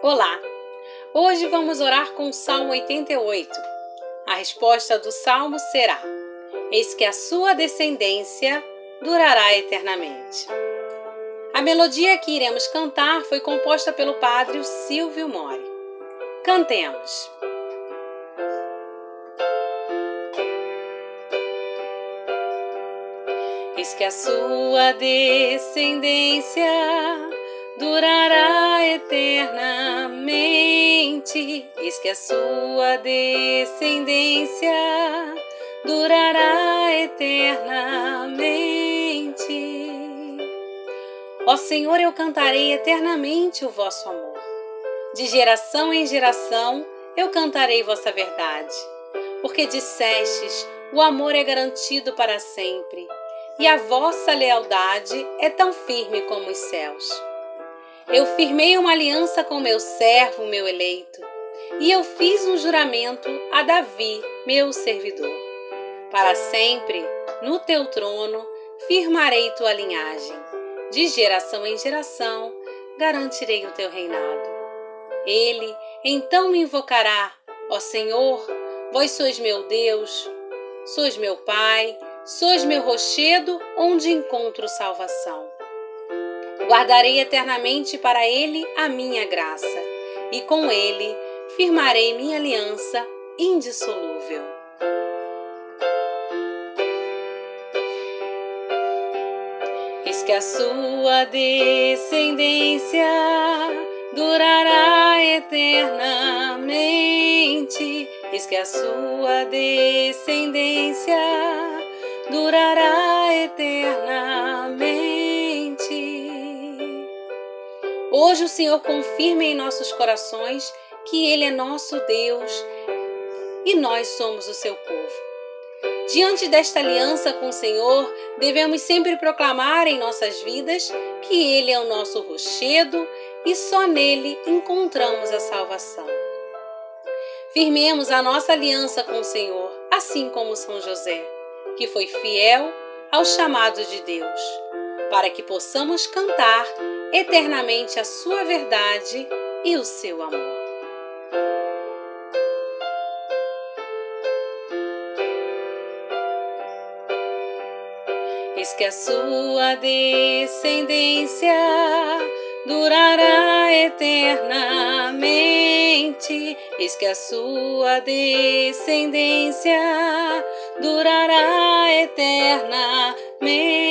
Olá! Hoje vamos orar com o Salmo 88. A resposta do Salmo será: Eis que a sua descendência durará eternamente. A melodia que iremos cantar foi composta pelo padre Silvio Mori. Cantemos! Eis que a sua descendência durará eternamente. Eis que a sua descendência durará eternamente. Ó Senhor, eu cantarei eternamente o vosso amor. De geração em geração eu cantarei vossa verdade. Porque dissestes, o amor é garantido para sempre, e a vossa lealdade é tão firme como os céus. Eu firmei uma aliança com meu servo, meu eleito, e eu fiz um juramento a Davi, meu servidor. Para sempre, no teu trono, firmarei tua linhagem. De geração em geração, garantirei o teu reinado. Ele então me invocará: ó Senhor, vós sois meu Deus, sois meu Pai, sois meu rochedo onde encontro salvação. Guardarei eternamente para ele a minha graça, e com ele firmarei minha aliança indissolúvel. Eis que a sua descendência durará eternamente. Eis que a sua descendência durará eternamente. Hoje o Senhor confirma em nossos corações que Ele é nosso Deus e nós somos o seu povo. Diante desta aliança com o Senhor, devemos sempre proclamar em nossas vidas que Ele é o nosso rochedo e só nele encontramos a salvação. Firmemos a nossa aliança com o Senhor, assim como São José, que foi fiel ao chamado de Deus, para que possamos cantar eternamente a sua verdade e o seu amor. Eis que a sua descendência durará eternamente. Eis que a sua descendência durará eternamente.